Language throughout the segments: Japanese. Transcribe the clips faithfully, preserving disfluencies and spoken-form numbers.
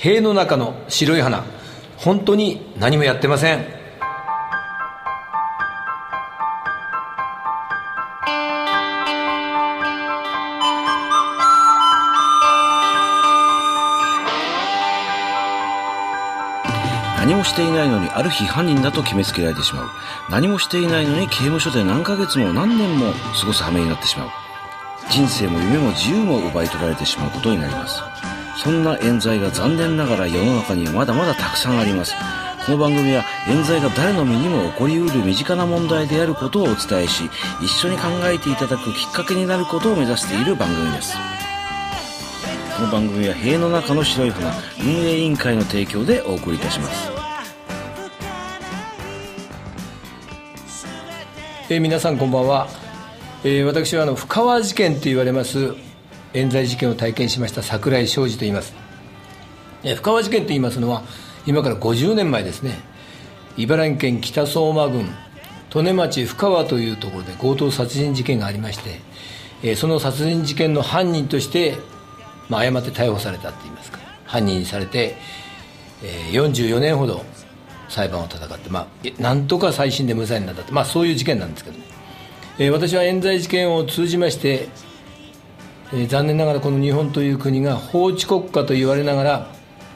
塀の中の白い花、本当に何もやってません。 何もしていないのにある日犯人だと決めつけられてしまう。何もしていないのに刑務所で何ヶ月も何年も過ごす羽目になってしまう。人生も夢も自由も奪い取られてしまうことになります。そんな冤罪が残念ながら世の中にはまだまだたくさんあります。この番組は冤罪が誰の身にも起こりうる身近な問題であることをお伝えし、一緒に考えていただくきっかけになることを目指している番組です。この番組は塀の中の白い花運営委員会の提供でお送りいたします。 えー、皆さんこんばんは。えー、私はあの布川事件と言われます冤罪事件を体験しました櫻井昌司と言います。えー、布川事件と言いますのは今からごじゅうねんまえですね。茨城県北相馬郡利根町布川というところで強盗殺人事件がありまして、えー、その殺人事件の犯人として、まあ、誤って逮捕されたと言いますか、犯人にされて、えー、よんじゅうよねんほど裁判を戦って、まあ、なんとか再審で無罪になったと、まあ、そういう事件なんですけどね。えー、私は冤罪事件を通じまして、えー、残念ながらこの日本という国が法治国家と言われながら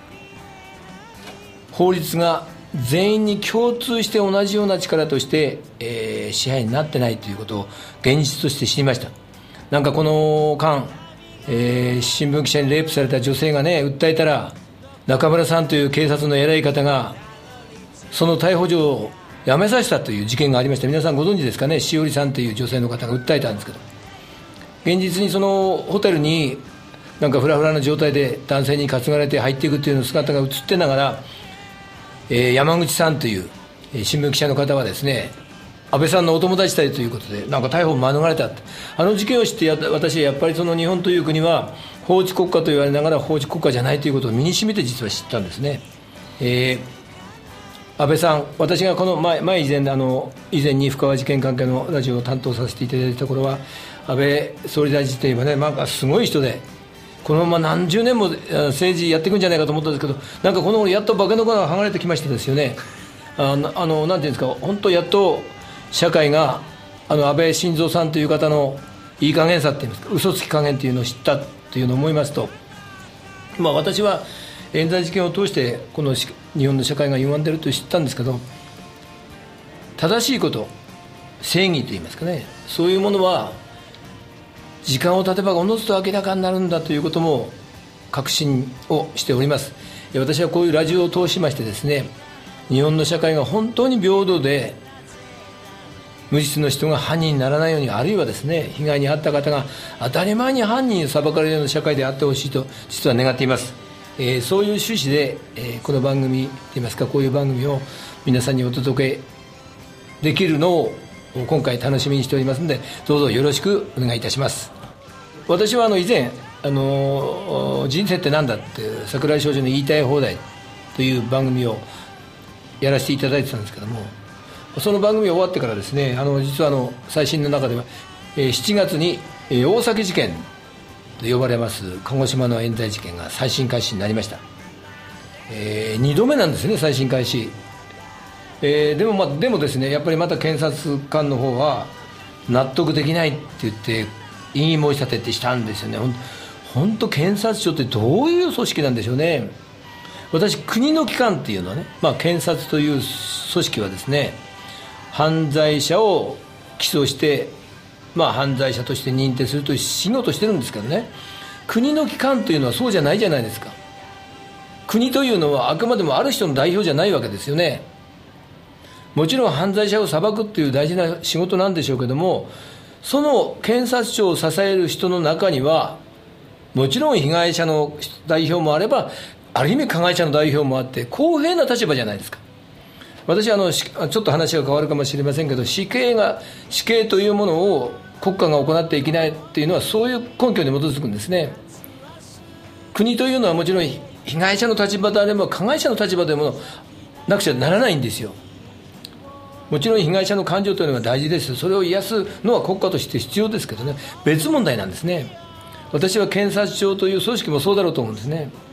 法律が全員に共通して同じような力として、えー、支配になってないということを現実として知りました。なんかこの間、えー、新聞記者にレイプされた女性がね訴えたら、中村さんという警察の偉い方がその逮捕状をやめさせたという事件がありました。皆さんご存知ですかね。しおりさんという女性の方が訴えたんですけど、現実にそのホテルになんかフラフラな状態で男性に担がれて入っていくというの姿が映ってながら、えー、山口さんという、えー、新聞記者の方はですね、安倍さんのお友達だということでなんか逮捕を免れた。あの事件を知ってや私はやっぱりその日本という国は法治国家と言われながら法治国家じゃないということを身に染みて実は知ったんですね。えー安倍さん、私がこの前、前以前あの以前に布川事件関係のラジオを担当させていただいた頃は、安倍総理大臣といえばね、なんかすごい人で、このまま何十年も政治やっていくんじゃないかと思ったんですけど、なんかこの頃やっと化けの皮が剥がれてきましてですよね。あのあのなんていうんですか、本当やっと社会があの安倍晋三さんという方のいい加減さっていうんですか、嘘つき加減というのを知ったというのを思いますと、まあ私は冤罪事件を通してこの日本の社会が歪んでいると知ったんですけど、正しいこと、正義といいますかね、そういうものは時間を経てばおのずと明らかになるんだということも確信をしております。私はこういうラジオを通しましてですね、日本の社会が本当に平等で無実の人が犯人にならないように、あるいはですね被害に遭った方が当たり前に犯人に裁かれるような社会であってほしいと実は願っています。えー、そういう趣旨で、えー、この番組といいますか、こういう番組を皆さんにお届けできるのを今回楽しみにしておりますので、どうぞよろしくお願いいたします。私はあの以前、あのー、人生ってなんだって櫻井少女の言いたい放題という番組をやらせていただいてたんですけども、その番組終わってからですね、あの実はあの最新の中では、えー、しちがつに、えー、大崎事件と呼ばれます鹿児島の冤罪事件が再審開始になりました。えー、にどめなんですね、再審開始。えー、でも、まあ、でもですね、やっぱりまた検察官の方は納得できないって言って異議申し立てってしたんですよね。本当検察庁ってどういう組織なんでしょうね。私、国の機関っていうのはね、まあ、検察という組織はですね、犯罪者を起訴してまあ、犯罪者として認定するという仕事をしてるんですけどね、国の機関というのはそうじゃないじゃないですか。国というのはあくまでもある人の代表じゃないわけですよね。もちろん犯罪者を裁くっていう大事な仕事なんでしょうけども、その検察庁を支える人の中にはもちろん被害者の代表もあれば、ある意味加害者の代表もあって、公平な立場じゃないですか。私はあのちょっと話が変わるかもしれませんけど、死刑が死刑というものを国家が行っていけないというのはそういう根拠に基づくんですね。国というのはもちろん被害者の立場であれば加害者の立場でもなくちゃならないんですよ。もちろん被害者の感情というのが大事です。それを癒すのは国家として必要ですけどね、別問題なんですね。私は検察庁という組織もそうだろうと思うんですね。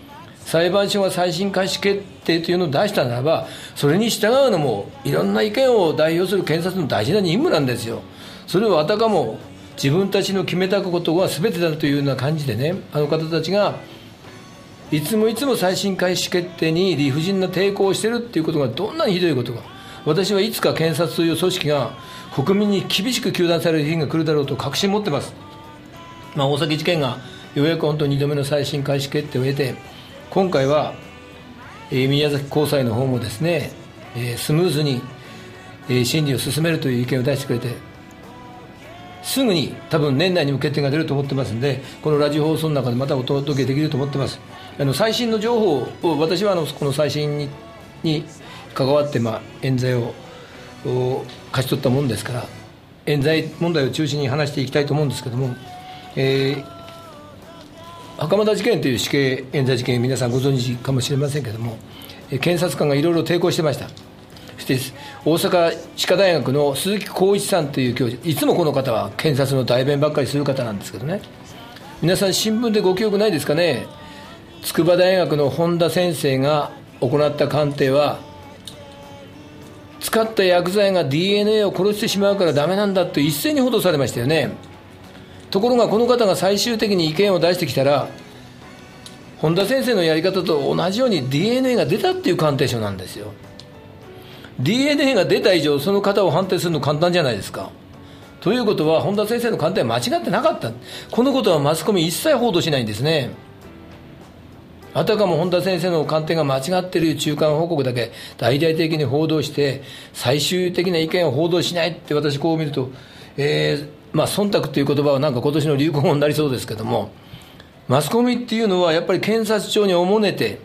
裁判所が再審開始決定というのを出したならば、それに従うのもいろんな意見を代表する検察の大事な任務なんですよ。それをあたかも自分たちの決めたことが全てだというような感じでね、あの方たちがいつもいつも再審開始決定に理不尽な抵抗をしているということがどんなにひどいことか。私はいつか検察という組織が国民に厳しく糾弾される日が来るだろうと確信を持っています。まあ、大崎事件がようやく本当ににどめの再審開始決定を得て、今回は、えー、宮崎高裁の方もですね、えー、スムーズに、えー、審理を進めるという意見を出してくれて、すぐに多分年内にも決定が出ると思ってますので、このラジオ放送の中でまたお届けできると思ってます。あの最新の情報を、私はあのこの最新にに関わって、まあ、冤罪を勝ち取ったもんですから、冤罪問題を中心に話していきたいと思うんですけども、えー袴田事件という死刑冤罪事件、皆さんご存知かもしれませんけれども、検察官がいろいろ抵抗してました。そして大阪歯科大学の鈴木浩一さんという教授、いつもこの方は検察の代弁ばっかりする方なんですけどね、皆さん新聞でご記憶ないですかね。筑波大学の本田先生が行った鑑定は、使った薬剤が ディーエヌエー を殺してしまうからダメなんだと一斉に報道されましたよね。ところがこの方が最終的に意見を出してきたら、本田先生のやり方と同じように ディーエヌエー が出たっていう鑑定書なんですよ。 ディーエヌエー が出た以上、その方を判定するの簡単じゃないですか。ということは本田先生の鑑定は間違ってなかった。このことはマスコミ一切報道しないんですね。あたかも本田先生の鑑定が間違っている中間報告だけ大々的に報道して、最終的な意見を報道しないって、私こう見ると、えーまあ、忖度という言葉はなんか今年の流行語になりそうですけども、マスコミっていうのはやっぱり検察庁におもねて、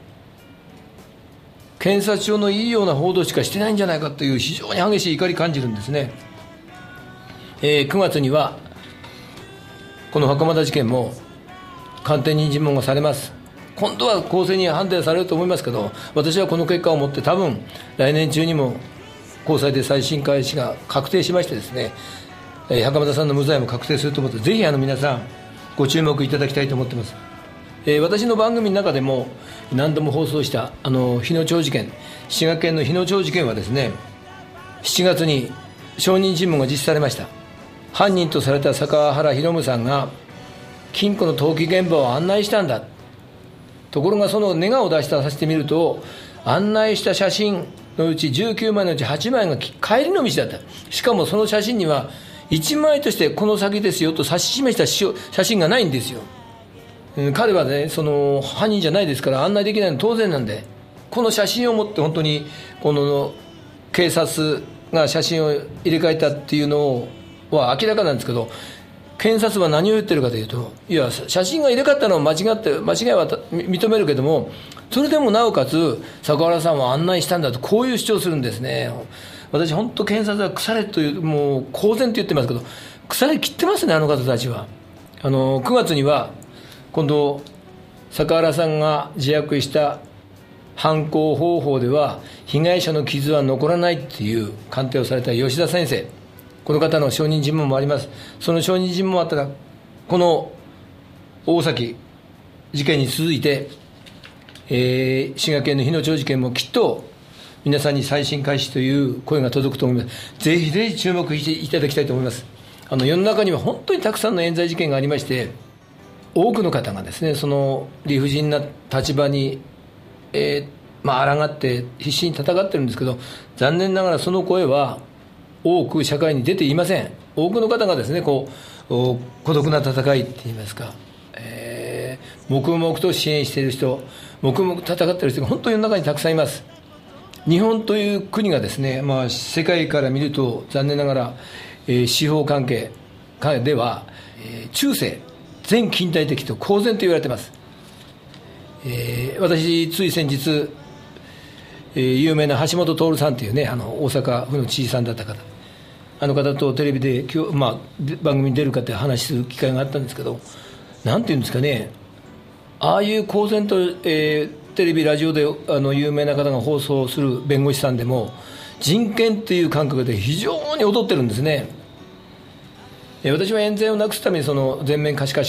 検察庁のいいような報道しかしてないんじゃないかという非常に激しい怒り感じるんですね。えー、くがつにはこの袴田事件も鑑定人尋問がされます。今度は公正に判定されると思いますけど、私はこの結果をもって多分来年中にも高裁で再審開始が確定しましてですね、袴田さんの無罪も確定すると思って、ぜひあの皆さんご注目いただきたいと思っています。えー、私の番組の中でも何度も放送したあの日野町事件、滋賀県の日野町事件はですね、しちがつに証人尋問が実施されました。犯人とされた坂原弘夢さんが金庫の投棄現場を案内したんだ。ところがそのネガを出したさせてみると、案内した写真のうちじゅうきゅうまいのうちはちまいが帰りの道だった。しかもその写真にはいちまいとしてこの先ですよと指し示した写真がないんですよ。彼はね、その犯人じゃないですから案内できないの当然なんで、この写真を持って本当にこの警察が写真を入れ替えたっていうのは明らかなんですけど、検察は何を言ってるかというと、いや写真が入れ替えたのは間違って間違いは認めるけども、それでもなおかつ坂原さんは案内したんだと、こういう主張するんですね。私本当検察は腐れという、もう公然と言ってますけど、腐れ切ってますね、あの方たちは。あのくがつには今度坂原さんが自白した犯行方法では被害者の傷は残らないっていう鑑定をされた吉田先生、この方の証人尋問もあります。その証人尋問もあったら、この大崎事件に続いて、えー、滋賀県の日野町事件もきっと皆さんに再審開始という声が届くと思います。ぜひぜひ注目していただきたいと思います。あの世の中には本当にたくさんの冤罪事件がありまして、多くの方がですね、その理不尽な立場に、えーまあ抗って必死に戦ってるんですけど、残念ながらその声は多く社会に出ていません。多くの方がですね、こう孤独な戦いって言いますか、えー、黙々と支援している人、黙々と戦っている人が本当に世の中にたくさんいます。日本という国がですね、まあ、世界から見ると残念ながら、えー、司法関係では、えー、中世全近代的と公然と言われています。えー、私つい先日、えー、有名な橋本徹さんというね、あの大阪府の知事さんだった方、あの方とテレビで今日、まあ、番組に出るかって話する機会があったんですけど、なんていうんですかね、ああいう公然と、えーテレビラジオであの有名な方が放送する弁護士さんでも人権という感覚で非常に劣ってるんですね。私は冤罪をなくすためにその全面可視化しろ、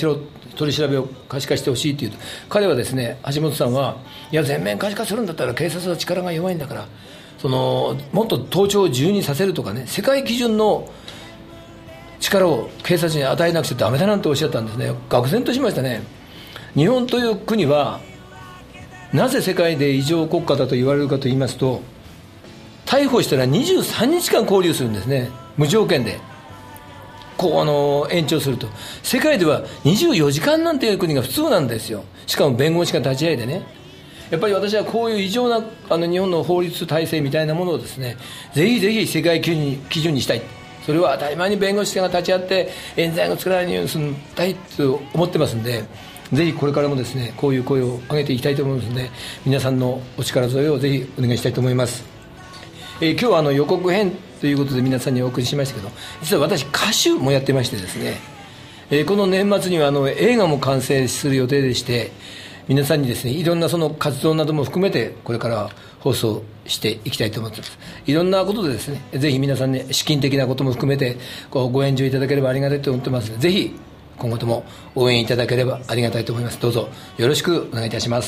取り調べを可視化してほしいというと、彼はですね、橋本さんはいや全面可視化するんだったら警察は力が弱いんだから、そのもっと盗聴を自由にさせるとかね、世界基準の力を警察に与えなくちゃダメだなんておっしゃったんですね。愕然としましたね。日本という国はなぜ世界で異常国家だと言われるかと言いますと、逮捕したらにじゅうさんにちかん勾留するんですね、無条件で。こうあの延長すると、世界ではにじゅうよじかんなんていう国が普通なんですよ。しかも弁護士が立ち会いでね。やっぱり私はこういう異常なあの日本の法律体制みたいなものをですね、ぜひぜひ世界基準に基準にしたい。それは当たり前に弁護士が立ち会って冤罪が作られないようにするたいと思ってますんで、ぜひこれからもですね、こういう声を上げていきたいと思いますので、皆さんのお力添えをぜひお願いしたいと思います。えー、今日はあの予告編ということで皆さんにお送りしましたけど、実は私歌手もやってましてですね、えー、この年末にはあの映画も完成する予定でして、皆さんにですね、いろんなその活動なども含めてこれから放送していきたいと思っています。いろんなことでですね、ぜひ皆さんね、資金的なことも含めてこうご援助いただければありがたいと思ってますので、ぜひ今後とも応援いただければありがたいと思います。どうぞよろしくお願いいたします。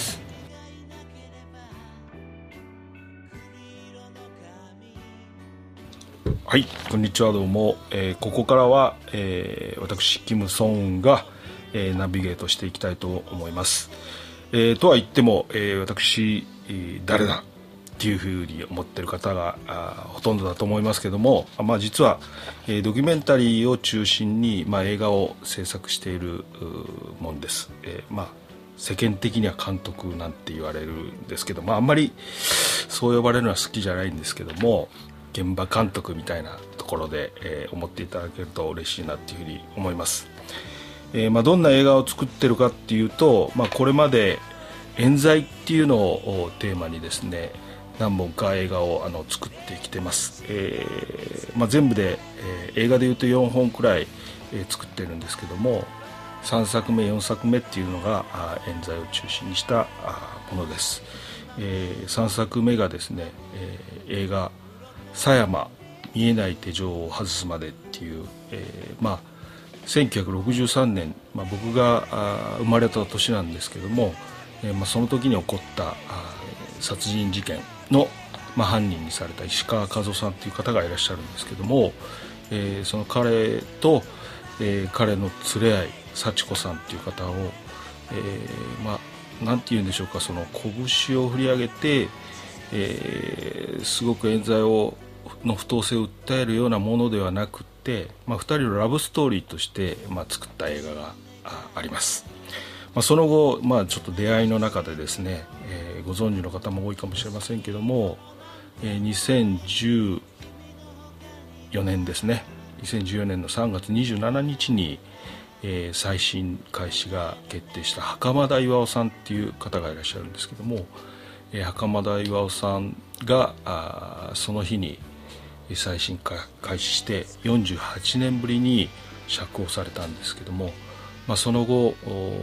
はい、こんにちは、どうも、えー、ここからは、えー、私キム・ソンが、えー、ナビゲートしていきたいと思います。えー、とは言っても、えー、私、えー、誰だっていうふうに思っている方がほとんどだと思いますけども、まあ、実は、えー、ドキュメンタリーを中心に、まあ、映画を制作しているもんです。えーまあ、世間的には監督なんて言われるんですけど、まあ、あんまりそう呼ばれるのは好きじゃないんですけども、現場監督みたいなところで、えー、思っていただけると嬉しいなっていうふうに思います。えーまあ、どんな映画を作ってるかっていうと、まあ、これまで冤罪っていうのをテーマにですね、何本か映画をあの作ってきてます。えーまあ、全部で、えー、映画でいうとよんほんくらい、えー、作ってるんですけども、さんさくめよんさくめっていうのがあ冤罪を中心にしたあものです。えー、さんさくめがですね、えー、映画狭山見えない手錠を外すまでっていう、えー、まあせんきゅうひゃくろくじゅうさんねん、まあ、僕があ生まれた年なんですけども、えーまあ、その時に起こったあ殺人事件の、まあ、犯人にされた石川和夫さんという方がいらっしゃるんですけども、えー、その彼と、えー、彼の連れ合い幸子さんという方を、えー、まあなんていうんでしょうか、その拳を振り上げて、えー、すごく冤罪をの不当性を訴えるようなものではなくて、まあ、ふたりのラブストーリーとして、まあ、作った映画が あ, あります。まあ、その後、まあ、ちょっと出会いの中でですね、えー、ご存知の方も多いかもしれませんけども、えー、にせんじゅうよねんですね、にせんじゅうよねんのさんがつにじゅうしちにちに、えー、再審開始が決定した袴田巌さんっていう方がいらっしゃるんですけども、えー、袴田巌さんがあその日に再審開始してよんじゅうはちねんぶりに釈放されたんですけども、まあ、その後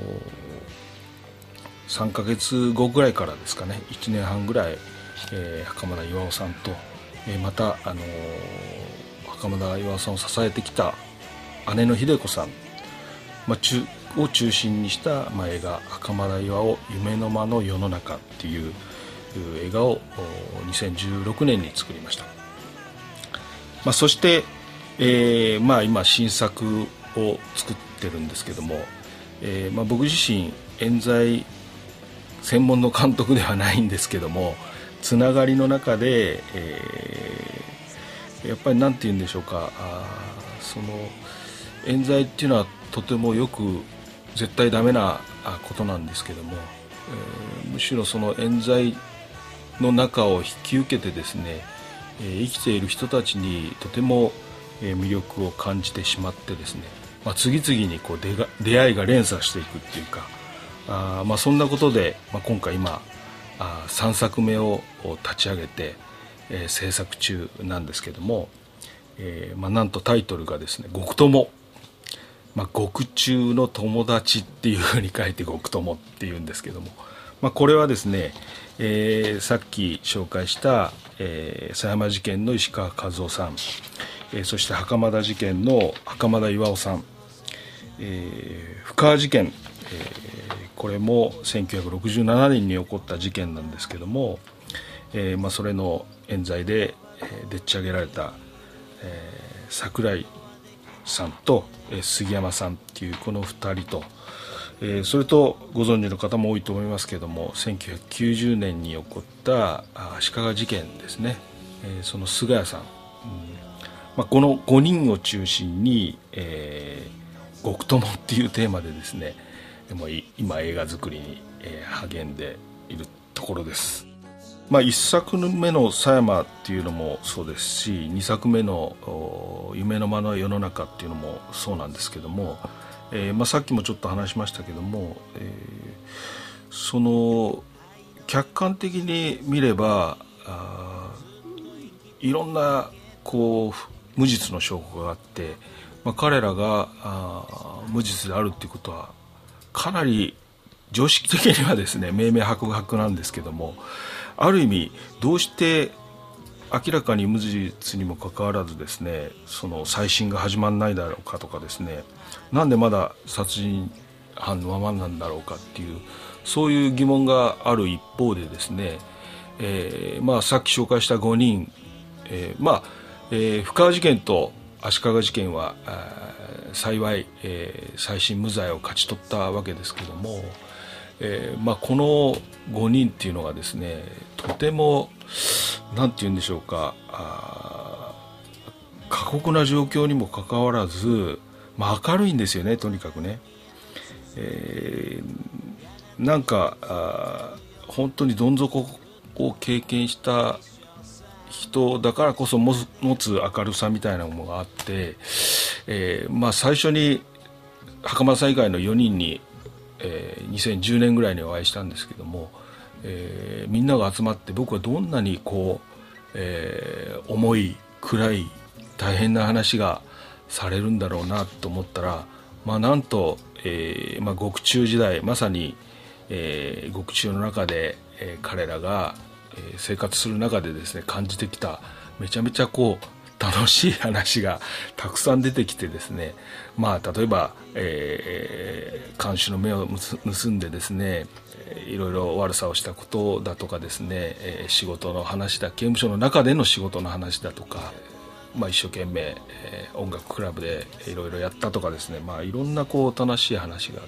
さんかげつごぐらいからですかね、いちねんはんぐらい、えー、袴田巌さんと、えー、また、あのー、袴田巌さんを支えてきた姉の秀子さん、まあ、中を中心にした、まあ、映画「袴田巌夢の間の世の中」っていう映画をにせんじゅうろくねんに作りました。まあ、そして、えーまあ、今新作を作ってるんですけども、えーまあ、僕自身冤罪専門の監督ではないんですけども、つながりの中で、えー、やっぱりなんて言うんでしょうか、あその冤罪っていうのはとてもよく絶対ダメなことなんですけども、えー、むしろその冤罪の中を引き受けてですね、生きている人たちにとても魅力を感じてしまってですね、まあ、次々にこう 出, が出会いが連鎖していくっていうか、あ、まあ、そんなことで、まあ、今回今あさんさくめを立ち上げて、えー、制作中なんですけども、えーまあ、なんとタイトルがですね極友、まあ、極中の友達っていうふうに書いて極友っていうんですけども、まあ、これはですね、えー、さっき紹介したえー、狭山事件の石川和夫さん、えー、そして袴田事件の袴田巌さん、 えー、布川事件、えー、これもせんきゅうひゃくろくじゅうななねんに起こった事件なんですけども、えーまあ、それの冤罪で、えー、でっち上げられた、えー、桜井さんと、えー、杉山さんっていうこのふたりと、えー、それとご存知の方も多いと思いますけども、せんきゅうひゃくきゅうじゅうねんに起こった足利事件ですね、えー、その菅谷さん、うんまあ、このごにんを中心に、えー、極友っていうテーマでですね、もう今映画作りに、えー、励んでいるところです。まあ、いっさくめの狭山っていうのもそうですし、にさくめの夢の間の世の中っていうのもそうなんですけども、えーまあ、さっきもちょっと話しましたけども、えー、その客観的に見ればあいろんなこう無実の証拠があって、まあ、彼らがあ無実であるっていうことはかなり常識的にはですね明々白々なんですけども、ある意味どうして明らかに無実にもかかわらずですね、その再審が始まらないだろうかとかですね、なんでまだ殺人犯のままなんだろうかっていう、そういう疑問がある一方でですね、えーまあ、さっき紹介したごにん、えーまあえー、布川事件と足利事件は幸い、えー、再審無罪を勝ち取ったわけですけども、えーまあ、このごにんっていうのがですね、とてもなんて言うんでしょうか、あ過酷な状況にもかかわらず、まあ、明るいんですよね、とにかくね、えー、なんかあ本当にどん底を経験した人だからこそ持つ明るさみたいなものがあって、えーまあ、最初に袴田さん以外のよにんに、えー、にせんじゅうねんぐらいにお会いしたんですけども、えー、みんなが集まって僕はどんなにこう、えー、重い暗い大変な話がされるんだろうなと思ったら、まあ、なんと、えーまあ、獄中時代まさに、えー、獄中の中で、えー、彼らが、えー、生活する中でですね感じてきためちゃめちゃこう楽しい話がたくさん出てきてですね、まあ、例えば、えー、看守の目を盗んでですねいろいろ悪さをしたことだとかですね、えー、仕事の話だ、刑務所の中での仕事の話だとか、まあ、一生懸命、えー、音楽クラブでいろいろやったとかですね、まあ、いろんなこう楽しい話があって、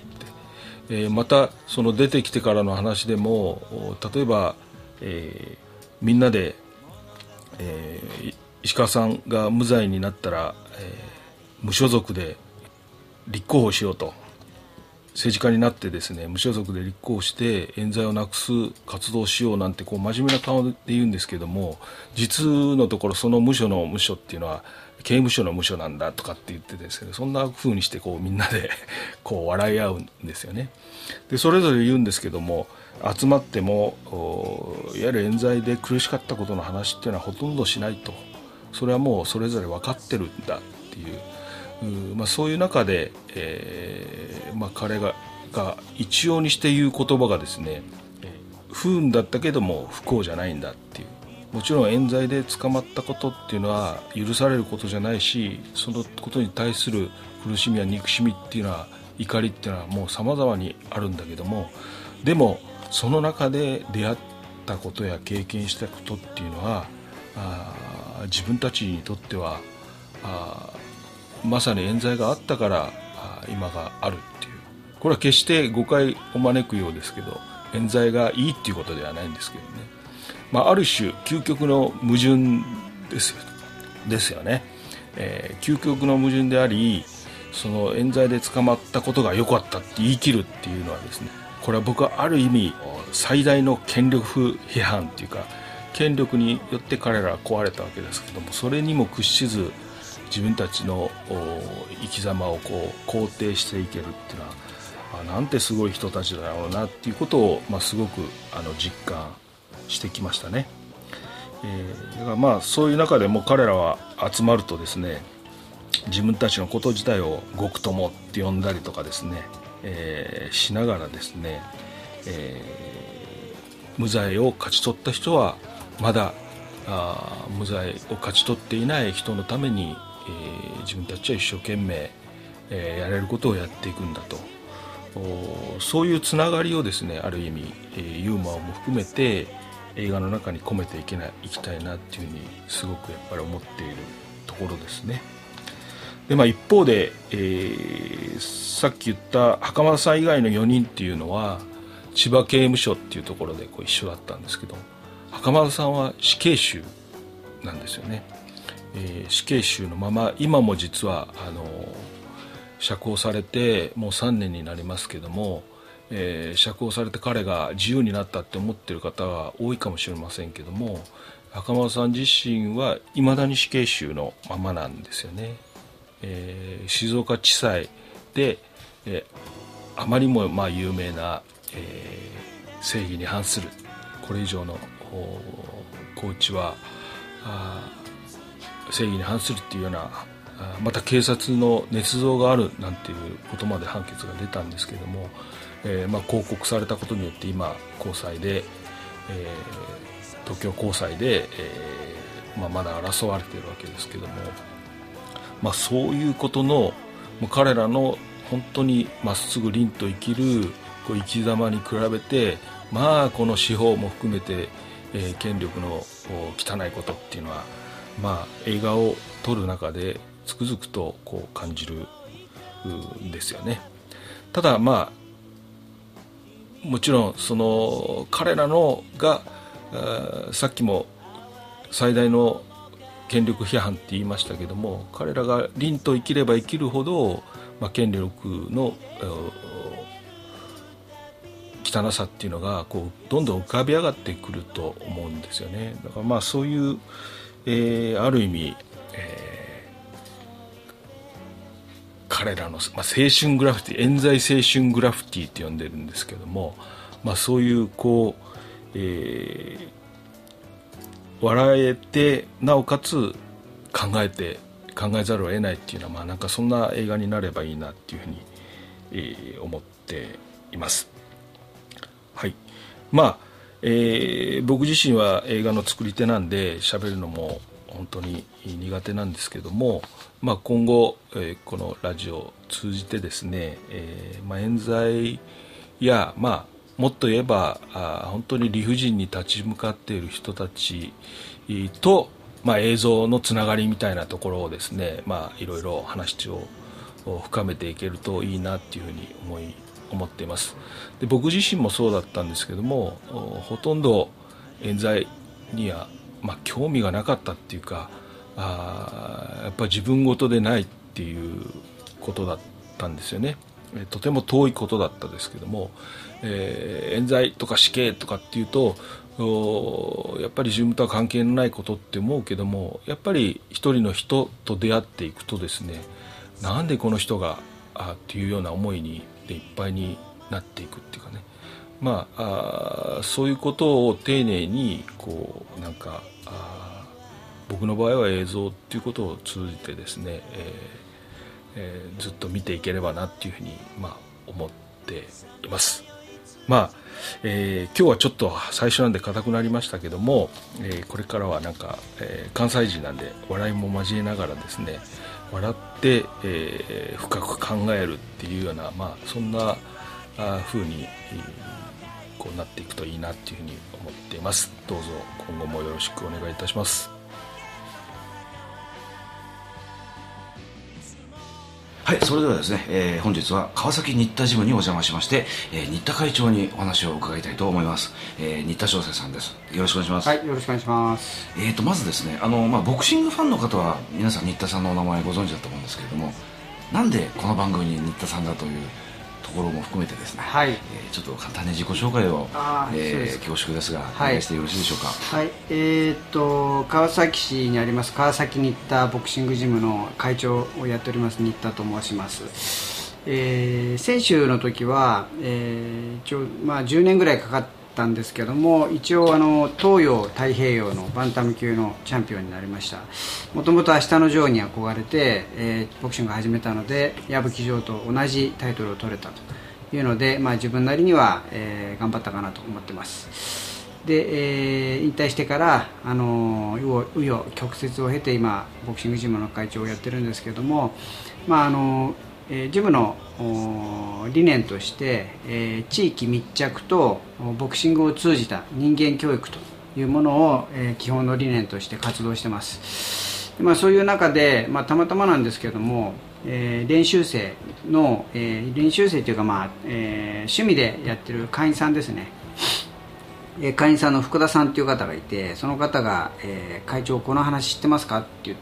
えー、またその出てきてからの話でも例えば、えー、みんなで、えー、石川さんが無罪になったら、えー、無所属で立候補しようと、政治家になってですね無所属で立候補して冤罪をなくす活動をしようなんてこう真面目な顔で言うんですけども、実のところその無所の無所っていうのは刑務所の無所なんだとかって言ってですね、そんな風にしてこうみんなでこう笑い合うんですよね。でそれぞれ言うんですけども、集まってもいわゆる冤罪で苦しかったことの話っていうのはほとんどしないと、それはもうそれぞれ分かってるんだっていう、まあ、そういう中で、えーまあ、彼がが一様にして言う言葉がですね、不運だったけども不幸じゃないんだっていう、もちろん冤罪で捕まったことっていうのは許されることじゃないし、そのことに対する苦しみや憎しみっていうのは怒りっていうのはもう様々にあるんだけども、でもその中で出会ったことや経験したことっていうのはあ自分たちにとってはあまさに冤罪があったから今があるっていう、これは決して誤解を招くようですけど、冤罪がいいっていうことではないんですけどね、まあ、ある種究極の矛盾ですよ、ですよね、えー、究極の矛盾であり、その冤罪で捕まったことが良かったって言い切るっていうのはですね、これは僕はある意味最大の権力批判っていうか、権力によって彼らは壊れたわけですけども、それにも屈しず自分たちの生き様をこう肯定していけるっていうのは、あ、なんてすごい人たちだろうなっていうことを、まあ、すごくあの実感してきましたね。えー、だからまあそういう中でも彼らは集まるとですね、自分たちのこと自体を極友って呼んだりとかですね、えー、しながらですね、えー、無罪を勝ち取った人はまだあ無罪を勝ち取っていない人のために、えー、自分たちは一生懸命、 えー、やれることをやっていくんだと、そういうつながりをですね、ある意味、えー、ユーモアも含めて映画の中に込めていけないいきたいなっていうふうにすごくやっぱり思っているところですね。で、まあ、一方で、えー、さっき言った袴田さん以外のよにんっていうのは千葉刑務所っていうところでこう一緒だったんですけど、袴田さんは死刑囚なんですよね。えー、死刑囚のまま今も実はあの釈放されてもうさんねんになりますけども、えー、釈放されて彼が自由になったって思ってる方は多いかもしれませんけども、袴田さん自身はいまだに死刑囚のままなんですよね。えー、静岡地裁で、えー、あまりもまあ有名な、えー、正義に反するこれ以上の拘置は正義に反するっていうような、また警察の捏造があるなんていうことまで判決が出たんですけども、えーまあ、抗告されたことによって今高裁で、えー、東京高裁で、えーまあ、まだ争われているわけですけども、まあ、そういうことの彼らの本当にまっすぐ凛と生きるこう生き様に比べて、まあこの司法も含めて、えー、権力の汚いことっていうのは、まあ、映画を撮る中でつくづくとこう感じるんですよね。ただまあもちろんその彼らのがさっきも最大の権力批判って言いましたけども、彼らが凛と生きれば生きるほど、まあ、権力の汚さっていうのがこうどんどん浮かび上がってくると思うんですよね。だからまあそういう、えー、ある意味、えー、彼らの、まあ、青春グラフィティ、冤罪青春グラフィティって呼んでるんですけども、まあ、そういうこう、えー、笑えてなおかつ考えて考えざるを得ないっていうのは、まあ、なんかそんな映画になればいいなっていうふうに、えー、思っています。はい、まあ、えー、僕自身は映画の作り手なんで喋るのも本当に苦手なんですけども、まあ、今後、えー、このラジオを通じてですね、えーまあ、冤罪や、まあ、もっと言えばあ本当に理不尽に立ち向かっている人たちと、まあ、映像のつながりみたいなところをですね、まあ、いろいろ話を深めていけるといいなっていうふうに思い思っています。で、僕自身もそうだったんですけども、ほとんど冤罪には、まあ、興味がなかったっていうか、あやっぱり自分事でないっていうことだったんですよね。とても遠いことだったですけども、えー、冤罪とか死刑とかっていうとやっぱり自分とは関係のないことって思うけども、やっぱり一人の人と出会っていくとですね、なんでこの人があっていうような思いにでいっぱいになっていくっていうかね、まあ、あそういうことを丁寧にこうなんかあ僕の場合は映像っていうことを通じてですね、えーえー、ずっと見ていければなっていうふうに、まあ、思っています。まあえー、今日はちょっと最初なんで硬くなりましたけども、えー、これからはなんか、えー、関西人なんで笑いも交えながらですね、笑って、えー、深く考えるっていうような、まあ、そんな風に、えー、こうなっていくといいなっていうふうに思っています。どうぞ今後もよろしくお願いいたします。 はい、それではですね、えー、本日は川崎新田ジムにお邪魔しまして、えー、新田会長にお話を伺いたいと思います。えー、新田翔成さんです。よろしくお願いします。 はい、よろしくお願いします。 えーとまずですね、あの、まあ、ボクシングファンの方は皆さん新田さんのお名前ご存知だと思うんですけれども、なんでこの番組に新田さんだというところも含めてですね、はい、えー、ちょっと簡単に自己紹介を、えー、恐縮ですが、はい、お願いしてよろしいでしょうか。 はい、えー、っと川崎市にあります川崎新田ボクシングジムの会長をやっております新田と申します。えー、選手の時は、えーちょまあ、じゅうねんぐらいかかったんですけども、一応あの東洋太平洋のバンタム級のチャンピオンになりました。もともと明日のジョーに憧れて、えー、ボクシングを始めたので矢吹城と同じタイトルを取れたというので、まあ、自分なりには、えー、頑張ったかなと思ってます。で、えー、引退してからあの紆余曲折を経て今ボクシングジムの会長をやってるんですけども、まあ、あのえー、ジムの理念として、えー、地域密着とボクシングを通じた人間教育というものを、えー、基本の理念として活動してます。で、まあ、そういう中で、まあ、たまたまなんですけれども、えー、練習生の、えー、練習生というか、まあえー、趣味でやってる会員さんですね、えー、会員さんの福田さんという方がいて、その方が、えー、会長この話知ってますかって言って、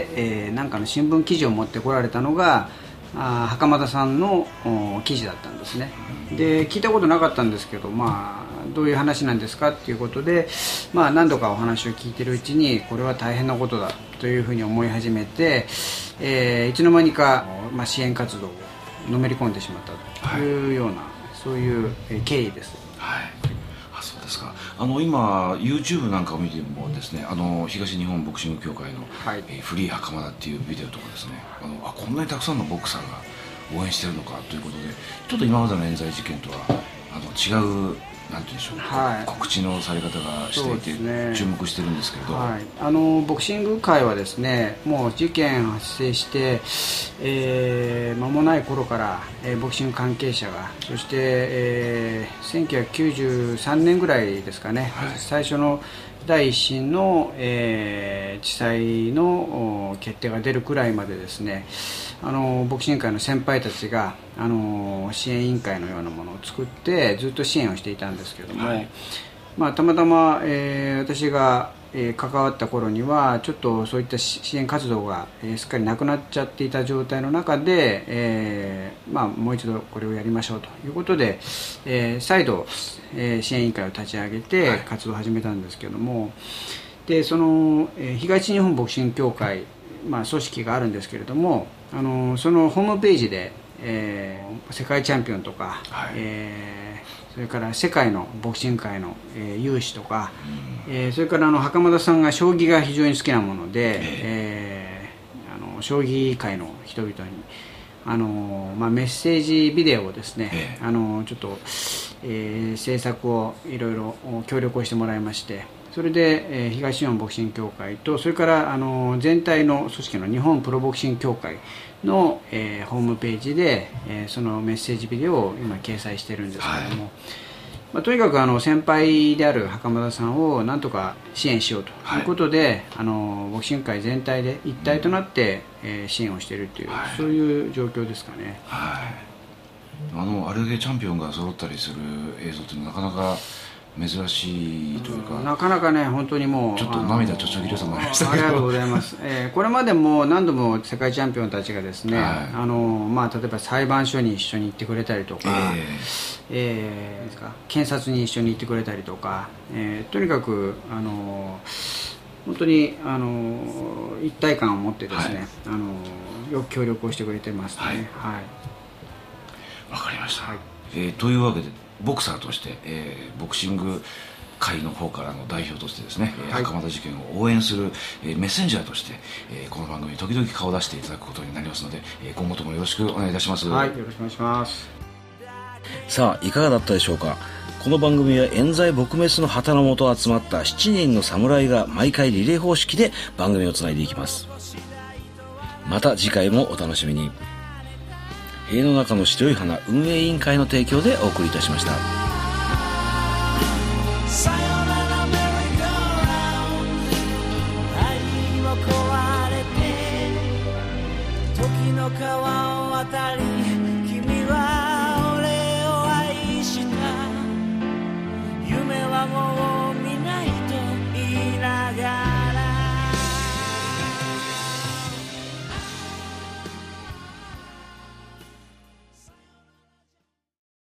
えー、なんかの新聞記事を持ってこられたのがあ袴田さんの記事だったんですね。で、聞いたことなかったんですけど、まあ、どういう話なんですかっていうことで、まあ、何度かお話を聞いてるうちにこれは大変なことだというふうに思い始めて、えー、いつの間にか、まあ、支援活動をのめり込んでしまったというような、はい、そういう経緯です。 はい、あ、そうですか。あの今 YouTube なんかを見てもですね、あの東日本ボクシング協会の、はい、えー、フリー袴田っていうビデオとかですね、あのあこんなにたくさんのボクサーが応援してるのかということで、ちょっと今までの冤罪事件とはあの違う、なんていうんでしょう、はい、告知のされ方がしていて、ね、注目してるんですけれど、 はい、あのボクシング界はですね、もう事件発生して、えー、間もない頃から、えー、ボクシング関係者が、そして、えー、せんきゅうひゃくきゅうじゅうさんねんぐらいですかね、はい、最初の第一審の、えー、地裁の決定が出るくらいまでですね、あのボクシング界の先輩たちがあの支援委員会のようなものを作ってずっと支援をしていたんですけれども、はい、まあ、たまたま、えー、私が、えー、関わった頃にはちょっとそういった支援活動が、えー、すっかりなくなっちゃっていた状態の中で、えーまあ、もう一度これをやりましょうということで、えー、再度、えー、支援委員会を立ち上げて活動を始めたんですけれども、はい、でその、えー、東日本ボクシング協会、まあ、組織があるんですけれども、あのそのホームページで、えー、世界チャンピオンとか、はい、えー、それから世界のボクシング界の、えー、有志とか、うん、えー、それからあの袴田さんが将棋が非常に好きなもので、えー、あの将棋界の人々にあの、まあ、メッセージビデオをですね、えー、あのちょっと、えー、制作をいろいろ協力をしてもらいまして、それで、えー、東日本ボクシング協会と、それからあの全体の組織の日本プロボクシング協会の、えー、ホームページで、えー、そのメッセージビデオを今掲載しているんですけれども、はい、まあ、とにかくあの先輩である袴田さんをなんとか支援しようということで、はい、あのボクシング界全体で一体となって、うん、えー、支援をしているという、はい、そういう状況ですかね。 はい、あのあれだけチャンピオンが揃ったりする映像ってなかなか珍しいというか、 うん、なかなかね、本当にもうちょっと涙ちょちょぎれそうになりましたけど、ありがとうございます、えー、これまでも何度も世界チャンピオンたちがですね、はい、あのまあ、例えば裁判所に一緒に行ってくれたりとか、えーえー、ですか、検察に一緒に行ってくれたりとか、えー、とにかくあの本当にあの一体感を持ってですね、はい、あのよく協力をしてくれてますね。はい、はい、 わかりました、はい、えー、というわけでボクサーとして、えー、ボクシング界の方からの代表としてですね、はい、袴田事件を応援する、えー、メッセンジャーとして、えー、この番組に時々顔を出していただくことになりますので、えー、今後ともよろしくお願いいたします。 はい、よろしくお願いします。 さあ、いかがだったでしょうか。この番組は冤罪撲滅の旗のもと集まったしちにんの侍が毎回リレー方式で番組をつないでいきます。また次回もお楽しみに。塀の中の白い花運営委員会の提供でお送りいたしました。